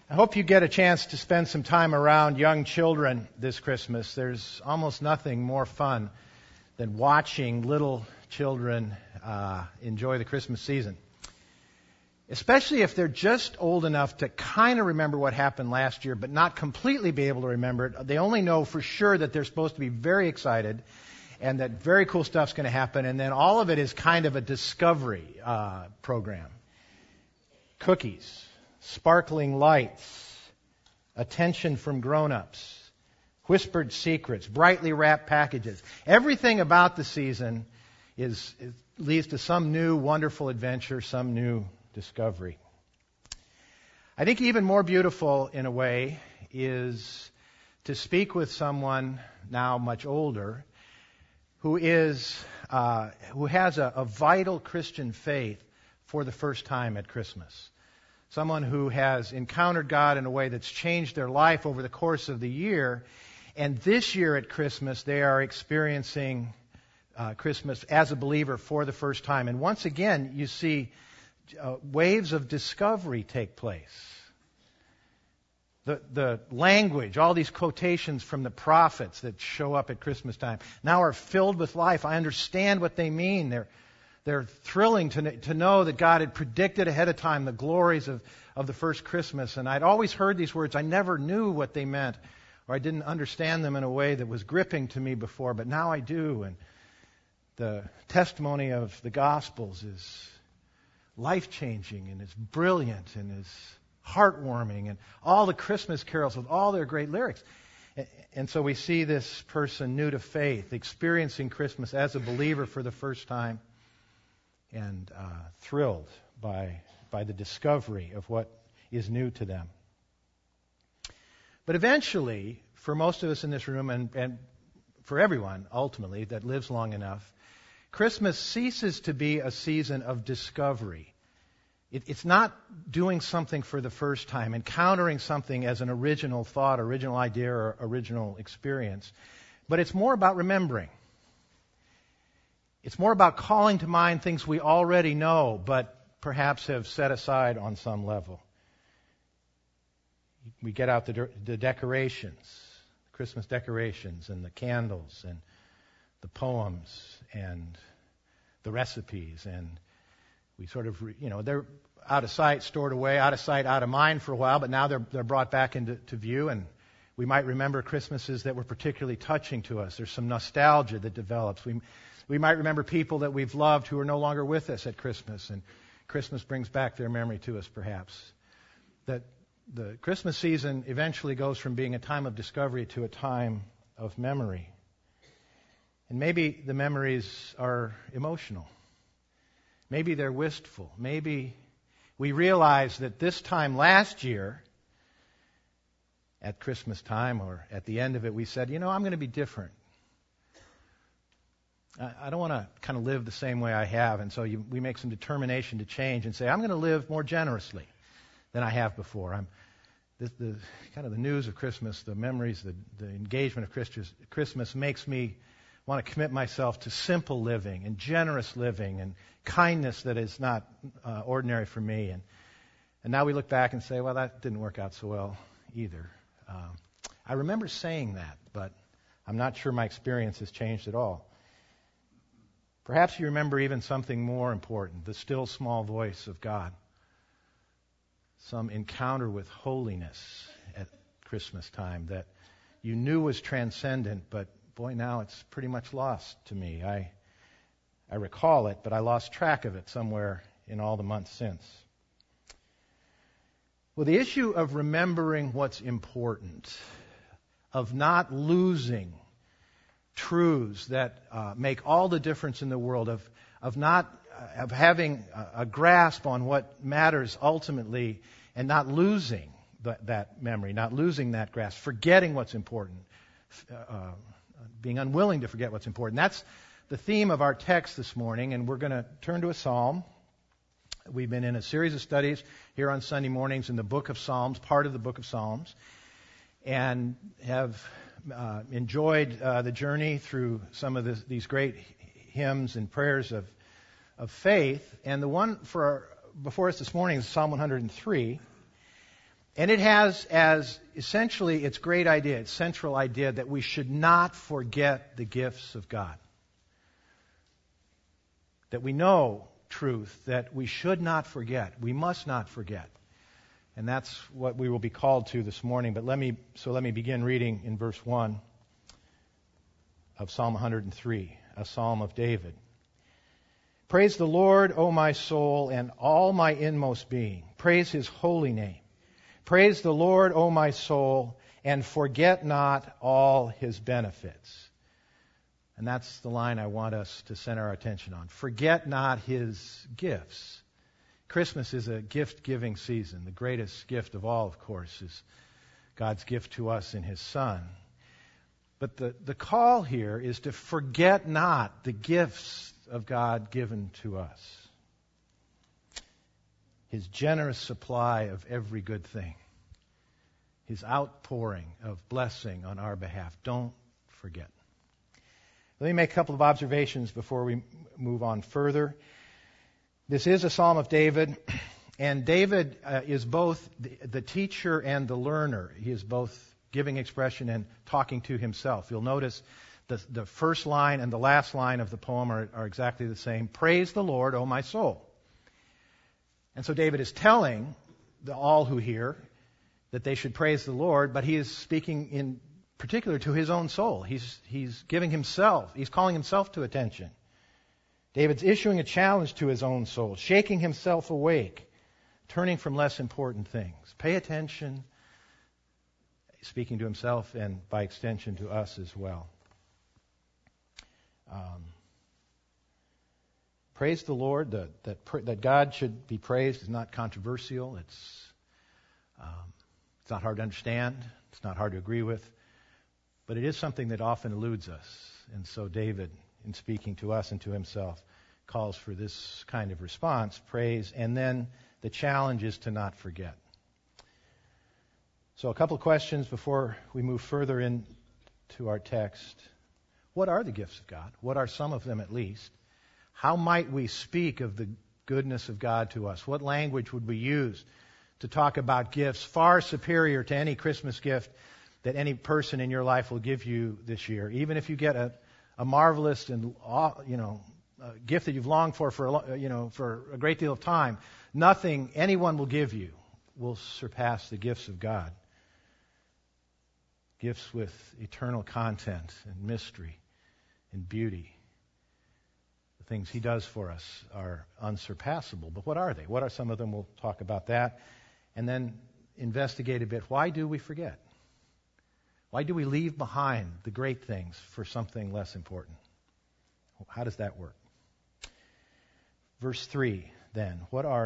I hope you get a chance to spend some time around young children this Christmas. There's almost nothing more fun than watching little children enjoy the Christmas season. Especially if they're just old enough to kind of remember what happened last year, but not completely be able to remember it. They only know for sure that they're supposed to be very excited and that very cool stuff's going to happen, and then all of it is kind of a discovery program. Cookies, sparkling lights, attention from grown-ups, whispered secrets, brightly wrapped packages. Everything about the season leads to some new wonderful adventure, some new discovery. I think even more beautiful in a way is to speak with someone now much older who has a vital Christian faith for the first time at Christmas. Someone who has encountered God in a way that's changed their life over the course of the year. And this year at Christmas, they are experiencing Christmas as a believer for the first time. And once again, you see waves of discovery take place. The language, all these quotations from the prophets that show up at Christmas time now are filled with life. I understand what they mean. They're thrilling to know that God had predicted ahead of time the glories of the first Christmas. And I'd always heard these words. I never knew what they meant, or I didn't understand them in a way that was gripping to me before, but now I do. And the testimony of the Gospels is life-changing, and it's brilliant, and it's heartwarming, and all the Christmas carols with all their great lyrics. And so we see this person new to faith, experiencing Christmas as a believer for the first time, and thrilled by the discovery of what is new to them. But eventually, for most of us in this room, and for everyone, ultimately, that lives long enough, Christmas ceases to be a season of discovery. It's not doing something for the first time, encountering something as an original thought, original idea, or original experience, but it's more about remembering. It's more about calling to mind things we already know, but perhaps have set aside on some level. We get out the decorations, Christmas decorations, and the candles, and the poems, and the recipes, and we sort of, they're out of sight, stored away, out of sight, out of mind for a while, but now they're brought back into view, and we might remember Christmases that were particularly touching to us. There's some nostalgia that develops. We might remember people that we've loved who are no longer with us at Christmas, and Christmas brings back their memory to us, perhaps. That the Christmas season eventually goes from being a time of discovery to a time of memory. And maybe the memories are emotional. Maybe they're wistful. Maybe we realize that this time last year, at Christmas time or at the end of it, we said, I'm going to be different. I don't want to kind of live the same way I have. And so we make some determination to change and say, I'm going to live more generously than I have before. The kind of the news of Christmas, the memories, the engagement of Christmas makes me want to commit myself to simple living and generous living and kindness that is not ordinary for me. And now we look back and say, well, that didn't work out so well either. I remember saying that, but I'm not sure my experience has changed at all. Perhaps you remember even something more important, the still small voice of God. Some encounter with holiness at Christmas time that you knew was transcendent, but boy, now it's pretty much lost to me. I recall it, but I lost track of it somewhere in all the months since. Well, the issue of remembering what's important, of not losing truths that make all the difference in the world, of having a grasp on what matters ultimately, and not losing that memory, not losing that grasp, forgetting what's important, being unwilling to forget what's important. That's the theme of our text this morning, and we're going to turn to a psalm. We've been in a series of studies here on Sunday mornings in the book of Psalms, part of the book of Psalms, and have enjoyed the journey through some of these great hymns and prayers of faith. And the one before us this morning is Psalm 103. And it has as essentially its great idea, its central idea, that we should not forget the gifts of God. That we know truth, that we should not forget. We must not forget. And that's what we will be called to this morning. But let me begin reading in verse 1 of Psalm 103, a psalm of David. Praise the Lord, O my soul, and all my inmost being. Praise His holy name. Praise the Lord, O my soul, and forget not all His benefits. And that's the line I want us to center our attention on. Forget not His gifts. Christmas is a gift-giving season. The greatest gift of all, of course, is God's gift to us in His Son. But the call here is to forget not the gifts of God given to us. His generous supply of every good thing. His outpouring of blessing on our behalf. Don't forget. Let me make a couple of observations before we move on further. This is a Psalm of David, and David is both the teacher and the learner. He is both giving expression and talking to himself. You'll notice the first line and the last line of the poem are exactly the same. Praise the Lord, O my soul. And so David is telling all who hear that they should praise the Lord, but he is speaking in particular to his own soul. He's giving himself, he's calling himself to attention. David's issuing a challenge to his own soul, shaking himself awake, turning from less important things. Pay attention, speaking to himself and by extension to us as well. Praise the Lord. That God should be praised is not controversial. It's not hard to understand. It's not hard to agree with. But it is something that often eludes us. And so David, in speaking to us and to himself, calls for this kind of response, praise, and then the challenge is to not forget. So a couple of questions before we move further into our text. What are the gifts of God? What are some of them at least? How might we speak of the goodness of God to us? What language would we use to talk about gifts far superior to any Christmas gift that any person in your life will give you this year? Even if you get a marvelous and a gift that you've longed for a great deal of time, nothing anyone will give you will surpass the gifts of God. Gifts with eternal content and mystery and beauty. The things He does for us are unsurpassable. But what are they? What are some of them? We'll talk about that. And then investigate a bit. Why do we forget? Why do we leave behind the great things for something less important? How does that work? Verse 3, then.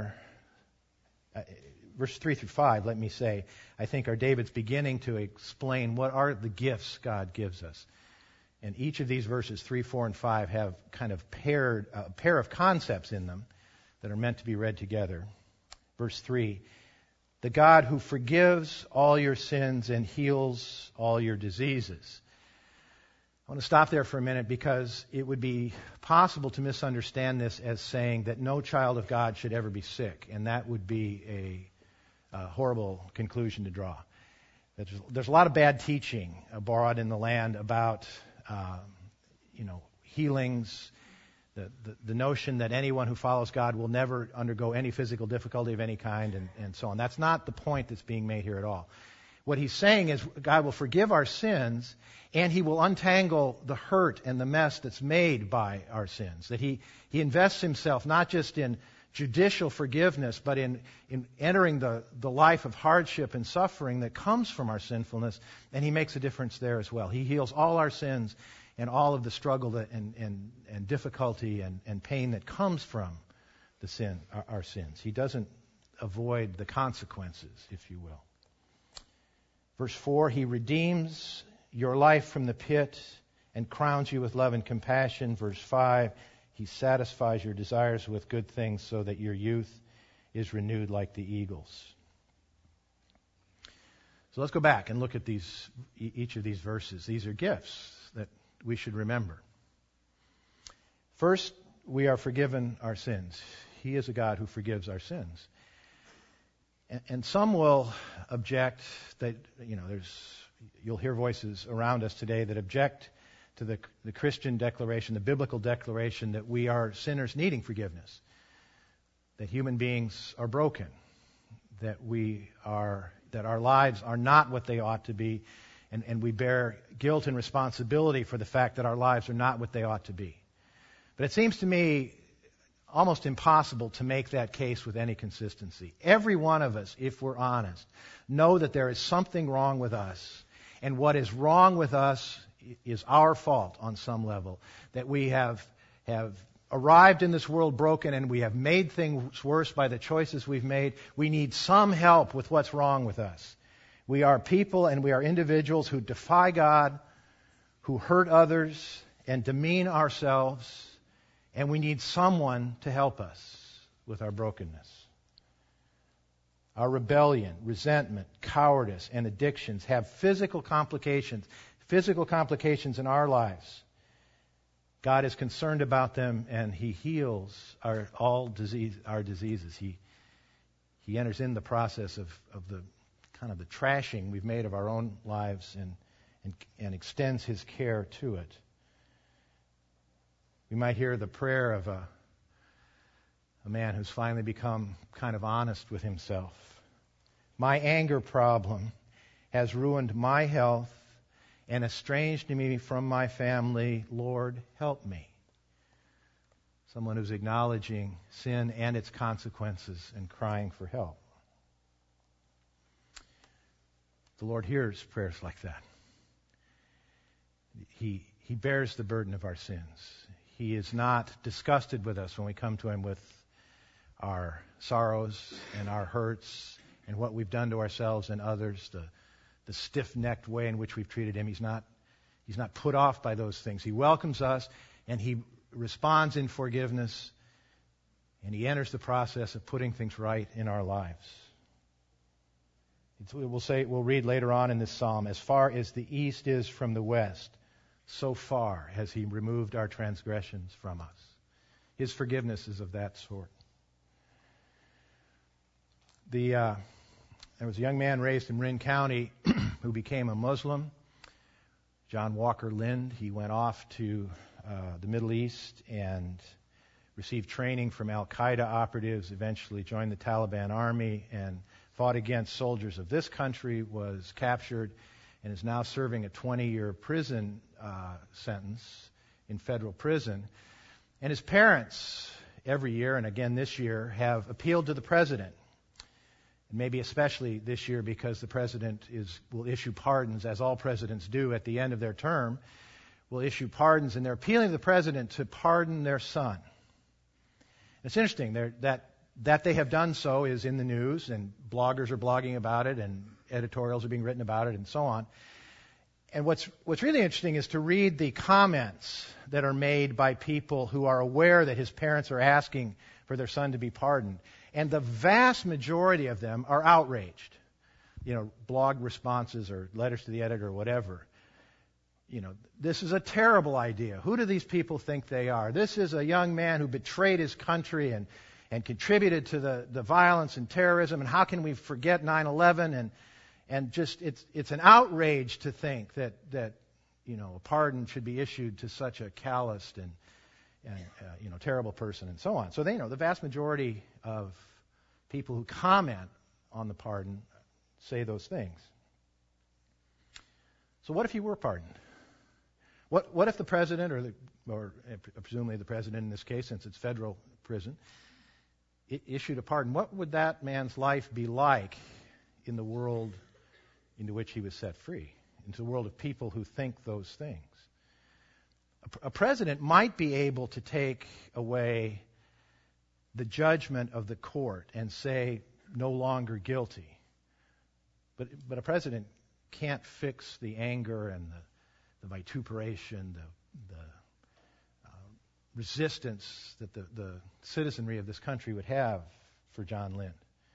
Verse 3 through 5, let me say, I think are David's beginning to explain what are the gifts God gives us. And each of these verses, 3, 4, and 5, have kind of a pair of concepts in them that are meant to be read together. Verse 3, the God who forgives all your sins and heals all your diseases. I want to stop there for a minute because it would be possible to misunderstand this as saying that no child of God should ever be sick, and that would be a horrible conclusion to draw. There's a lot of bad teaching abroad in the land about healings, the notion that anyone who follows God will never undergo any physical difficulty of any kind, and so on. That's not the point that's being made here at all. What he's saying is God will forgive our sins, and He will untangle the hurt and the mess that's made by our sins. That He invests Himself not just in judicial forgiveness, but in entering the life of hardship and suffering that comes from our sinfulness, and He makes a difference there as well. He heals all our sins and all of the struggle and difficulty and pain that comes from our sins. He doesn't avoid the consequences, if you will. Verse 4, He redeems your life from the pit and crowns you with love and compassion. Verse 5, He satisfies your desires with good things so that your youth is renewed like the eagles. So let's go back and look at each of these verses. These are gifts that we should remember. First, we are forgiven our sins. He is a God who forgives our sins. And some will object that, you'll hear voices around us today that object to the Christian declaration, the biblical declaration that we are sinners needing forgiveness, that human beings are broken, that our lives are not what they ought to be, and we bear guilt and responsibility for the fact that our lives are not what they ought to be. But it seems to me almost impossible to make that case with any consistency. Every one of us, if we're honest, know that there is something wrong with us, and what is wrong with us is our fault on some level, that we have arrived in this world broken and we have made things worse by the choices we've made. We need some help with what's wrong with us. We are people and we are individuals who defy God, who hurt others and demean ourselves, and we need someone to help us with our brokenness. Our rebellion, resentment, cowardice, and addictions have physical complications in our lives. God is concerned about them, and He heals our diseases. He enters in the process of the kind of the trashing we've made of our own lives and extends His care to it. We might hear the prayer of a man who's finally become kind of honest with himself. My anger problem has ruined my health and estranged me from my family. Lord, help me. Someone who's acknowledging sin and its consequences and crying for help. The Lord hears prayers like that. He bears the burden of our sins. He is not disgusted with us when we come to Him with our sorrows and our hurts and what we've done to ourselves and others, the stiff-necked way in which we've treated Him. He's not put off by those things. He welcomes us, and He responds in forgiveness, and He enters the process of putting things right in our lives. We'll read later on in this psalm, as far as the east is from the west, so far has He removed our transgressions from us. His forgiveness is of that sort. There was a young man raised in Marin County who became a Muslim, John Walker Lind. He went off to the Middle East and received training from Al-Qaeda operatives, eventually joined the Taliban army and fought against soldiers of this country, was captured, and is now serving a 20-year prison sentence in federal prison. And his parents, every year, and again this year, have appealed to the president. And maybe especially this year because the president will issue pardons, as all presidents do at the end of their term, will issue pardons, and they're appealing to the president to pardon their son. It's interesting that they have done so is in the news, and bloggers are blogging about it, and editorials are being written about it, and so on. And what's really interesting is to read the comments that are made by people who are aware that his parents are asking for their son to be pardoned. And the vast majority of them are outraged. Blog responses or letters to the editor or whatever. This is a terrible idea. Who do these people think they are? This is a young man who betrayed his country and contributed to the violence and terrorism. And how can we forget 9/11? And just it's an outrage to think that a pardon should be issued to such a calloused and terrible person and so on. So the vast majority of people who comment on the pardon say those things. So what if he were pardoned? What if the president or presumably the president in this case, since it's federal prison, issued a pardon? What would that man's life be like in the world into which he was set free, into the world of people who think those things? A president might be able to take away the judgment of the court and say no longer guilty. But a president can't fix the anger and the vituperation, the resistance that the citizenry of this country would have for John Lind.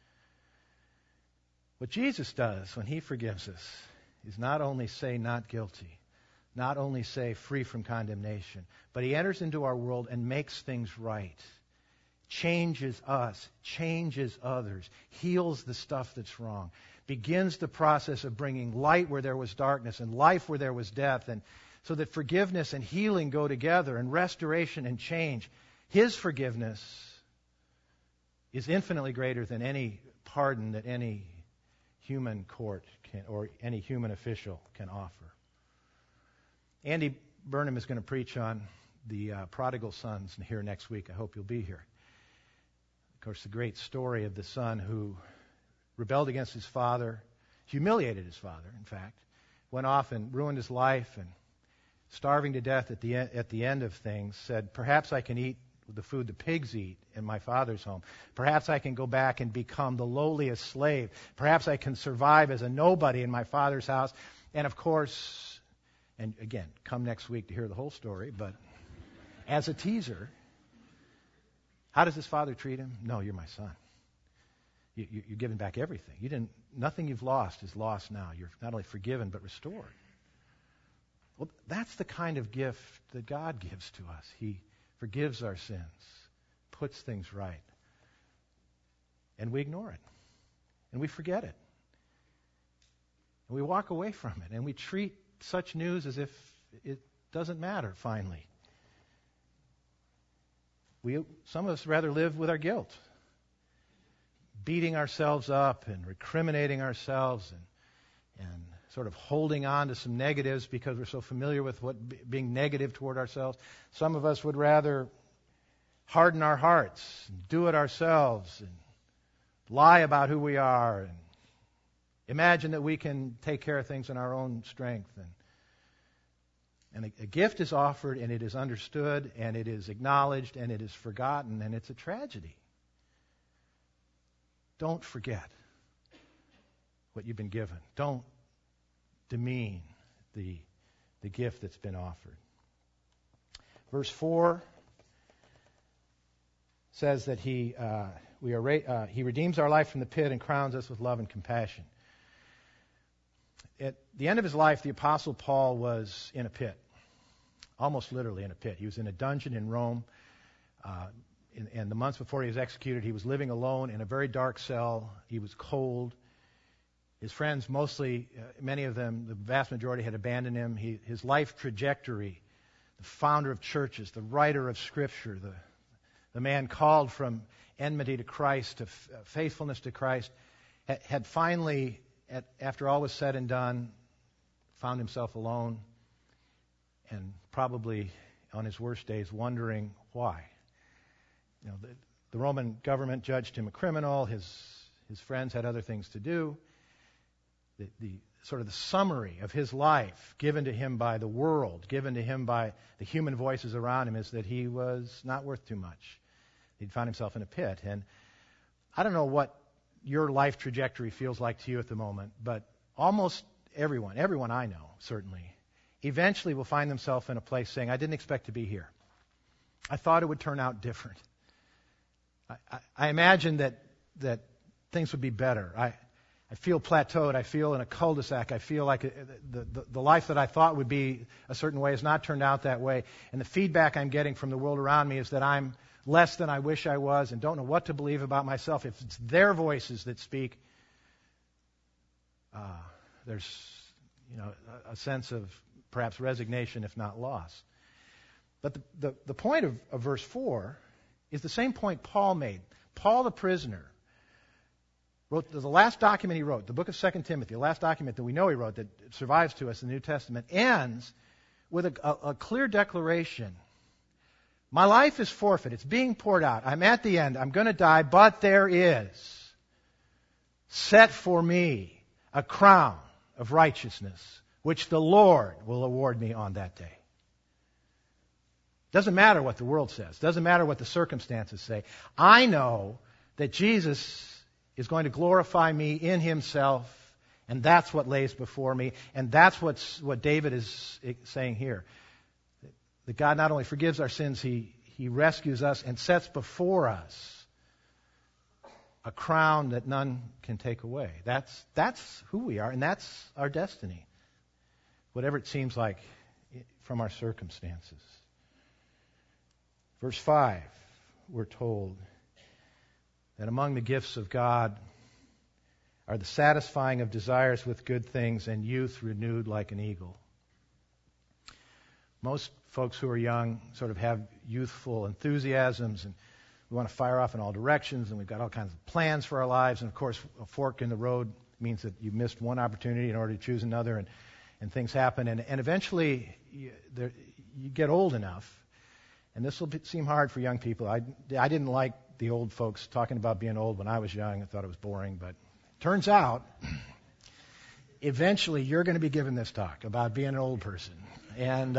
What Jesus does when He forgives us is not only say not guilty, not only say free from condemnation, but He enters into our world and makes things right. changes us, changes others, heals the stuff that's wrong, begins the process of bringing light where there was darkness and life where there was death, and so that forgiveness and healing go together, and restoration and change. His forgiveness is infinitely greater than any pardon that any human court can, or any human official can offer. Andy Burnham is going to preach on the prodigal sons here next week. I hope you'll be here. Of course, the great story of the son who rebelled against his father, humiliated his father, in fact, went off and ruined his life, and starving to death at the end of things, said, perhaps I can eat the food the pigs eat in my father's home. Perhaps I can go back and become the lowliest slave. Perhaps I can survive as a nobody in my father's house. And of course, and again, come next week to hear the whole story, but as a teaser, how does his father treat him? No, you're my son. You're giving back everything. Nothing you've lost is lost now. You're not only forgiven, but restored. Well, that's the kind of gift that God gives to us. He forgives our sins, puts things right, and we ignore it, and we forget it, and we walk away from it, and we treat such news as if it doesn't matter, finally. Some of us rather live with our guilt, beating ourselves up and recriminating ourselves and sort of holding on to some negatives because we're so familiar with what being negative toward ourselves. Some of us would rather harden our hearts, and do it ourselves, and lie about who we are, and imagine that we can take care of things in our own strength. And a gift is offered, and it is understood, and it is acknowledged, and it is forgotten, and it's a tragedy. Don't forget what you've been given. Don't demean the gift that's been offered. Verse 4 says that He redeems our life from the pit and crowns us with love and compassion. At the end of his life, the Apostle Paul was in a pit, almost literally in a pit. He was in a dungeon in Rome. And the months before he was executed, he was living alone in a very dark cell. He was cold. His friends, many of them, the vast majority, had abandoned him. His life trajectory, the founder of churches, the writer of Scripture, the man called from enmity to Christ, to faithfulness to Christ, had finally, after all was said and done, found himself alone, and probably on his worst days wondering why. The Roman government judged him a criminal. His friends had other things to do. The sort of the summary of his life given to him by the world, given to him by the human voices around him, is that he was not worth too much. He'd found himself in a pit. And I don't know what your life trajectory feels like to you at the moment, but almost everyone I know, certainly, eventually will find themselves in a place saying, I didn't expect to be here. I thought it would turn out different. I imagine that things would be better. I feel plateaued. I feel in a cul-de-sac. I feel like the life that I thought would be a certain way has not turned out that way. And the feedback I'm getting from the world around me is that I'm less than I wish I was and don't know what to believe about myself. If it's their voices that speak, there's a sense of perhaps resignation, if not loss. But the point of verse 4 is the same point Paul made. Paul the prisoner wrote the last document he wrote, the book of 2 Timothy, the last document that we know he wrote that survives to us in the New Testament, ends with a clear declaration. My life is forfeit. It's being poured out. I'm at the end. I'm going to die, but there is set for me a crown of righteousness, which the Lord will award me on that day. Doesn't matter what the world says. Doesn't matter what the circumstances say. I know that Jesus is going to glorify me in Himself, and that's what lays before me, and that's what David is saying here. That God not only forgives our sins, He rescues us and sets before us a crown that none can take away. That's who we are, and that's our destiny, whatever it seems like from our circumstances. Verse 5, we're told, that among the gifts of God are the satisfying of desires with good things and youth renewed like an eagle. Most folks who are young sort of have youthful enthusiasms, and we want to fire off in all directions, and we've got all kinds of plans for our lives. And of course, a fork in the road means that you missed one opportunity in order to choose another, and things happen. And eventually, you get old enough, and this will seem hard for young people. I didn't like the old folks talking about being old when I was young. I thought it was boring, but turns out, eventually you're going to be given this talk about being an old person. And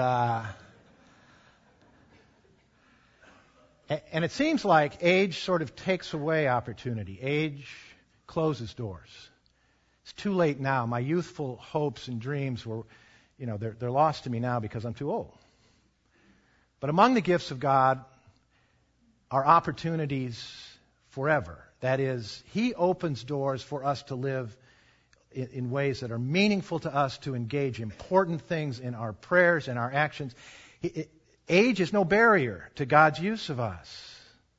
it seems like age sort of takes away opportunity. Age closes doors. It's too late now. My youthful hopes and dreams were, they're lost to me now because I'm too old. But among the gifts of God are opportunities forever. That is, He opens doors for us to live in ways that are meaningful to us, to engage important things in our prayers and our actions. Age is no barrier to God's use of us.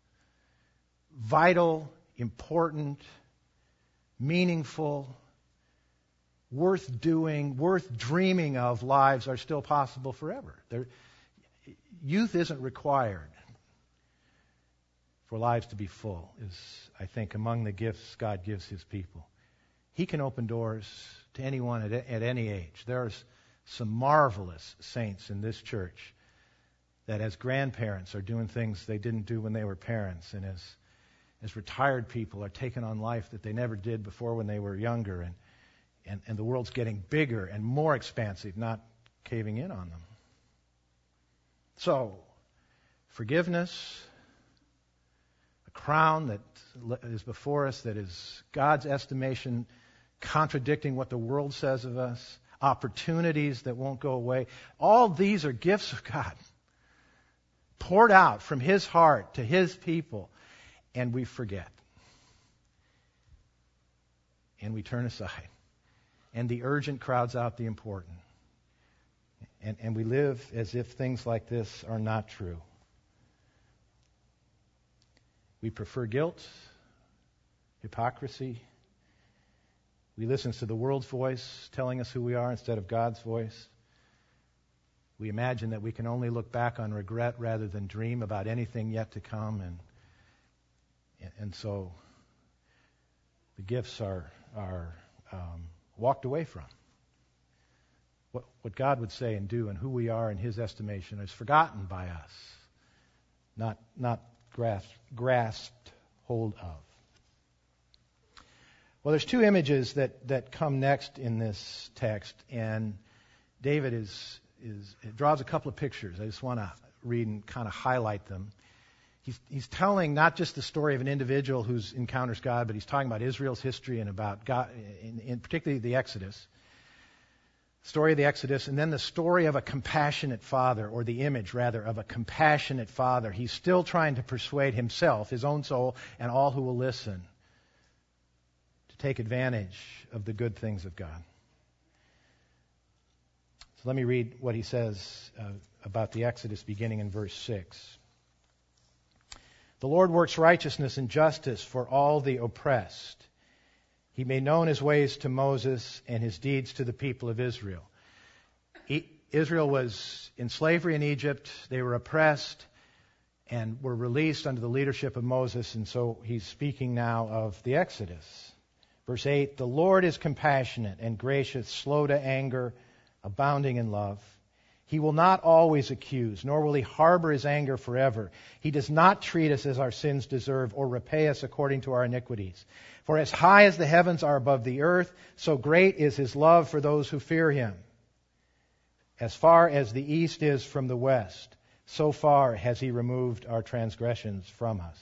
Vital, important, meaningful, worth doing, worth dreaming of lives are still possible forever. Youth isn't required for lives to be full, is, I think, among the gifts God gives His people. He can open doors to anyone at any age. There's some marvelous saints in this church that as grandparents are doing things they didn't do when they were parents, and as retired people are taking on life that they never did before when they were younger, and the world's getting bigger and more expansive, not caving in on them. So, forgiveness, a crown that is before us that is God's estimation contradicting what the world says of us, opportunities that won't go away. All these are gifts of God, poured out from His heart to His people, and we forget. And we turn aside. And the urgent crowds out the important. And we live as if things like this are not true. We prefer guilt, hypocrisy. We listen to the world's voice telling us who we are instead of God's voice. We imagine that we can only look back on regret rather than dream about anything yet to come. And so the gifts are walked away from. What God would say and do and who we are in His estimation is forgotten by us, not grasped hold of. Well, there's two images that come next in this text, and David it draws a couple of pictures. I just want to read and kind of highlight them. He's telling not just the story of an individual who encounters God, but he's talking about Israel's history and about God, in particularly the Exodus. Story of the Exodus, and then the story of a compassionate father, or the image, rather, of a compassionate father. He's still trying to persuade himself, his own soul, and all who will listen to take advantage of the good things of God. So let me read what he says about the Exodus beginning in verse 6. The Lord works righteousness and justice for all the oppressed. He made known His ways to Moses and His deeds to the people of Israel. Israel was in slavery in Egypt. They were oppressed and were released under the leadership of Moses. And so he's speaking now of the Exodus. Verse 8, the Lord is compassionate and gracious, slow to anger, abounding in love. He will not always accuse, nor will He harbor His anger forever. He does not treat us as our sins deserve or repay us according to our iniquities. For as high as the heavens are above the earth, so great is His love for those who fear Him. As far as the east is from the west, so far has He removed our transgressions from us.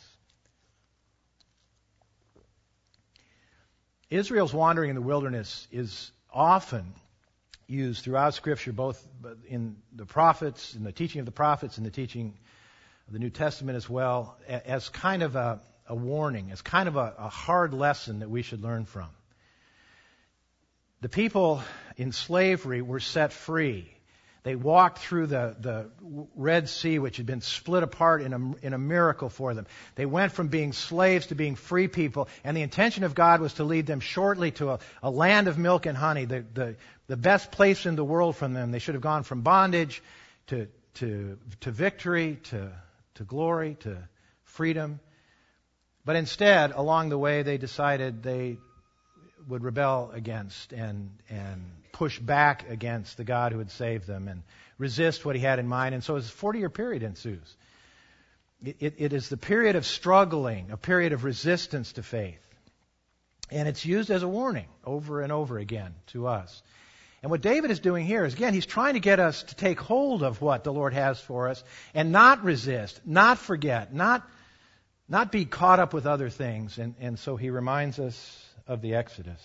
Israel's wandering in the wilderness is often used throughout Scripture, both in the prophets, in the teaching of the prophets, and the teaching of the New Testament as well, as kind of a warning, as kind of a hard lesson that we should learn from. The people in slavery were set free. They walked through the Red Sea, which had been split apart in a miracle for them. They went from being slaves to being free people, and the intention of God was to lead them shortly to a land of milk and honey, the best place in the world from them. They should have gone from bondage to victory, to glory, to freedom. But instead, along the way, they decided they would rebel against and push back against the God who had saved them and resist what he had in mind. And so a 40-year period ensues. It is the period of struggling, a period of resistance to faith. And it's used as a warning over and over again to us. And what David is doing here is, again, he's trying to get us to take hold of what the Lord has for us and not resist, not forget, not be caught up with other things. And so he reminds us of the Exodus.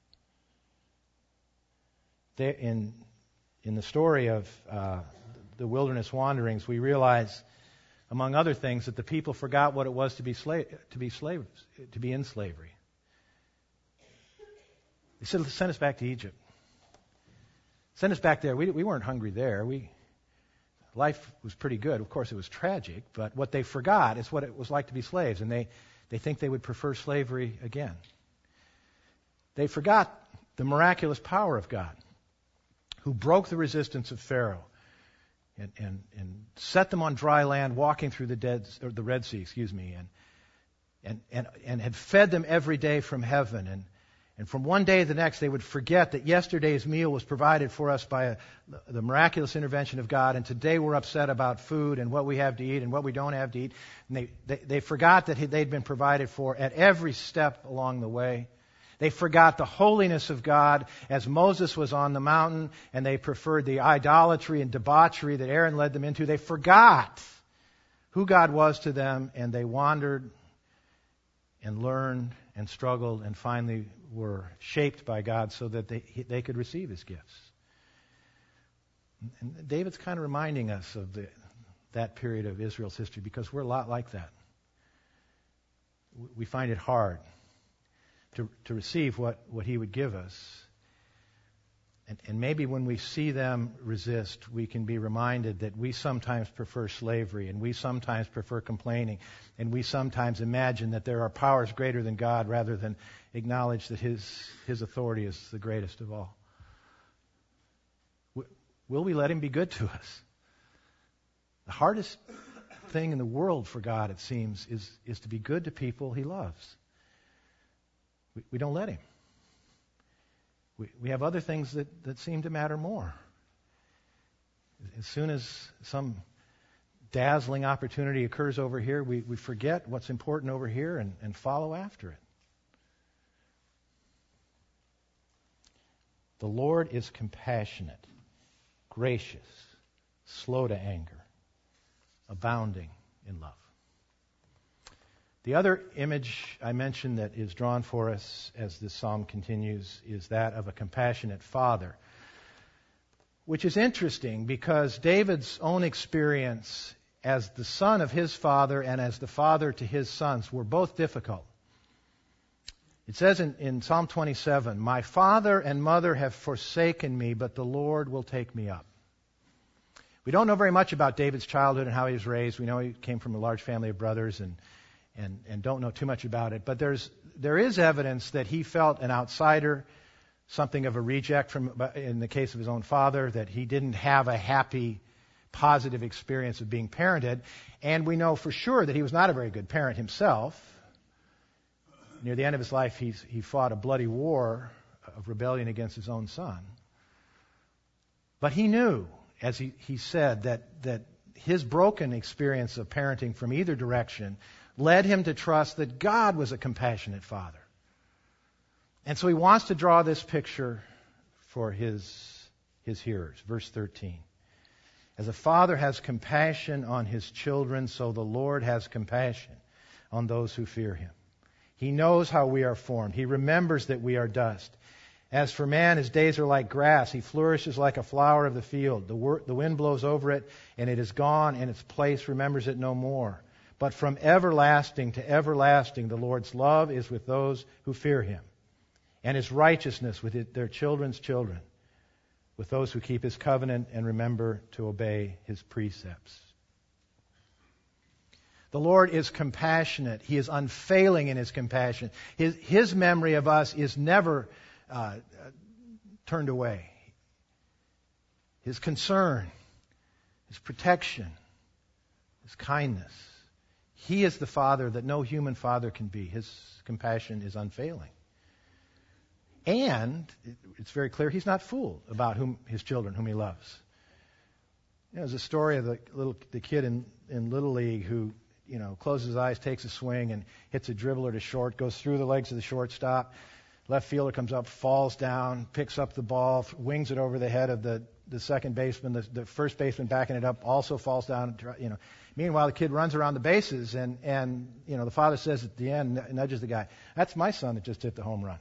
In the story of the wilderness wanderings, we realize, among other things, that the people forgot what it was to be slaves, to be in slavery. They said, "Send us back to Egypt. Send us back there. We weren't hungry there. Life was pretty good. Of course, it was tragic, but what they forgot is what it was like to be slaves, and they think they would prefer slavery again. They forgot the miraculous power of God, who broke the resistance of Pharaoh and set them on dry land, walking through the Red Sea, and had fed them every day from heaven. And from one day to the next, they would forget that yesterday's meal was provided for us by the miraculous intervention of God, and today we're upset about food and what we have to eat and what we don't have to eat. And they forgot that they'd been provided for at every step along the way. They forgot the holiness of God as Moses was on the mountain, and they preferred the idolatry and debauchery that Aaron led them into. They forgot who God was to them, and they wandered and learned and struggled and finally were shaped by God so that they could receive His gifts. And David's kind of reminding us of that period of Israel's history, because we're a lot like that. We find it hard to receive what he would give us. And maybe when we see them resist, we can be reminded that we sometimes prefer slavery, and we sometimes prefer complaining, and we sometimes imagine that there are powers greater than God rather than acknowledge that His authority is the greatest of all. Will we let Him be good to us? The hardest thing in the world for God, it seems, is to be good to people He loves. We don't let Him. We have other things that seem to matter more. As soon as some dazzling opportunity occurs over here, we forget what's important over here and follow after it. The Lord is compassionate, gracious, slow to anger, abounding in love. The other image I mentioned that is drawn for us as this psalm continues is that of a compassionate father, which is interesting because David's own experience as the son of his father and as the father to his sons were both difficult. It says in Psalm 27, "My father and mother have forsaken me, but the Lord will take me up." We don't know very much about David's childhood and how he was raised. We know he came from a large family of brothers and don't know too much about it. But there is evidence that he felt an outsider, something of a reject in the case of his own father, that he didn't have a happy, positive experience of being parented. And we know for sure that he was not a very good parent himself. Near the end of his life, he fought a bloody war of rebellion against his own son. But he knew, as he said, that his broken experience of parenting from either direction led him to trust that God was a compassionate father. And so he wants to draw this picture for his hearers. Verse 13. As a father has compassion on his children, so the Lord has compassion on those who fear Him. He knows how we are formed. He remembers that we are dust. As for man, his days are like grass. He flourishes like a flower of the field. The wind blows over it, and it is gone, and its place remembers it no more. But from everlasting to everlasting, the Lord's love is with those who fear Him, and His righteousness with their children's children, with those who keep his covenant and remember to obey his precepts. The Lord is compassionate. He is unfailing in his compassion. His memory of us is never turned away. His concern, his protection, his kindness. He is the Father that no human father can be. His compassion is unfailing. And it's very clear he's not fooled about his children, whom he loves. There's a story of the kid in Little League who, closes his eyes, takes a swing, and hits a dribbler to short, goes through the legs of the shortstop. Left fielder comes up, falls down, picks up the ball, wings it over the head of the second baseman. The first baseman backing it up also falls down. Meanwhile, the kid runs around the bases, and the father says at the end, nudges the guy, "That's my son that just hit the home run."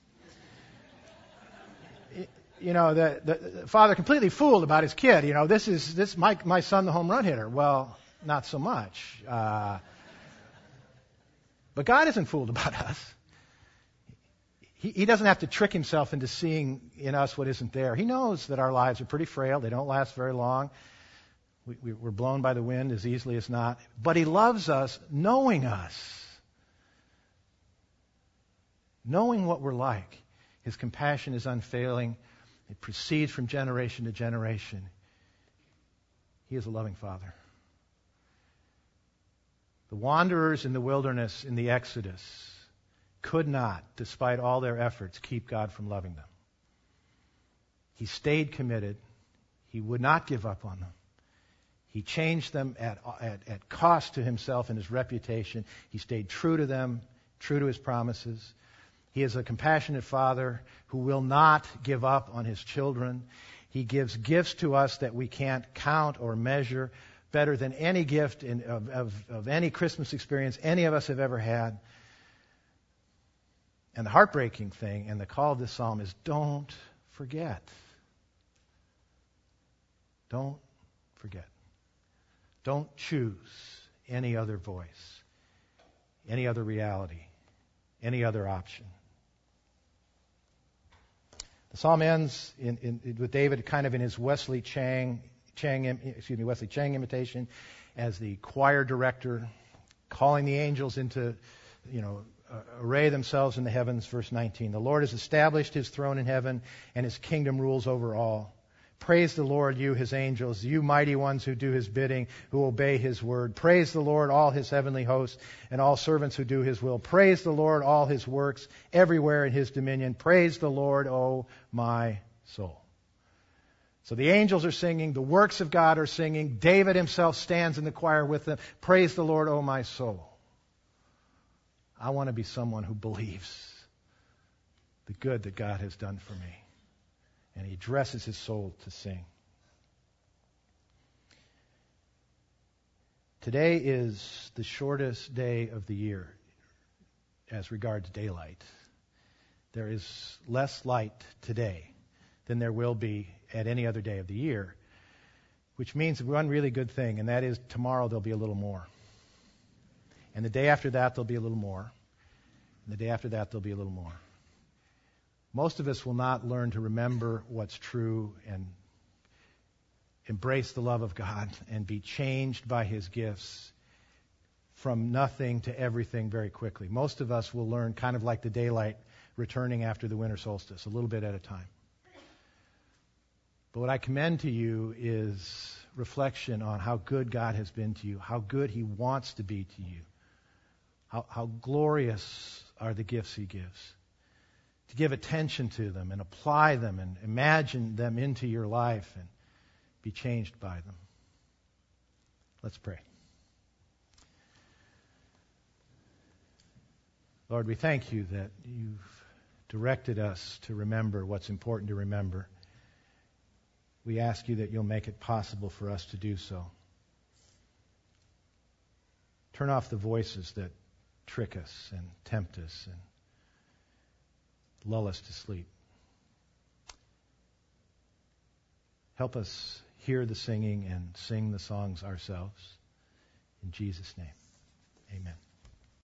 The father completely fooled about his kid. This is my son, the home run hitter. Well, not so much. But God isn't fooled about us. He doesn't have to trick himself into seeing in us what isn't there. He knows that our lives are pretty frail. They don't last very long. We're blown by the wind as easily as not. But he loves us, knowing us. Knowing what we're like. His compassion is unfailing. It proceeds from generation to generation. He is a loving Father. The wanderers in the wilderness in the Exodus could not, despite all their efforts, keep God from loving them. He stayed committed. He would not give up on them. He changed them at cost to himself and his reputation. He stayed true to them, true to his promises. He is a compassionate Father who will not give up on his children. He gives gifts to us that we can't count or measure, better than any gift of any Christmas experience any of us have ever had. And the heartbreaking thing and the call of this psalm is don't forget. Don't forget. Don't choose any other voice, any other reality, any other option. The psalm ends with David kind of in his Wesley Chang imitation as the choir director, calling the angels into, array themselves in the heavens. Verse 19. The Lord has established his throne in heaven, and his kingdom rules over all. Praise the Lord, you his angels, you mighty ones who do his bidding, who obey his word. Praise the Lord, all his heavenly hosts, and all servants who do his will. Praise the Lord, all his works, everywhere in his dominion. Praise the Lord, O my soul. So the angels are singing, the works of God are singing, David himself stands in the choir with them. Praise the Lord, O my soul. I want to be someone who believes the good that God has done for me. And he addresses his soul to sing. Today is the shortest day of the year as regards daylight. There is less light today than there will be at any other day of the year, which means one really good thing, and that is tomorrow there'll be a little more. And the day after that there'll be a little more. And the day after that there'll be a little more. Most of us will not learn to remember what's true and embrace the love of God and be changed by his gifts from nothing to everything very quickly. Most of us will learn kind of like the daylight returning after the winter solstice, a little bit at a time. But what I commend to you is reflection on how good God has been to you, how good he wants to be to you, how glorious are the gifts he gives. To give attention to them and apply them and imagine them into your life and be changed by them. Let's pray. Lord, we thank you that you've directed us to remember what's important to remember. We ask you that you'll make it possible for us to do so. Turn off the voices that trick us and tempt us and lull us to sleep. Help us hear the singing and sing the songs ourselves. In Jesus' name, amen.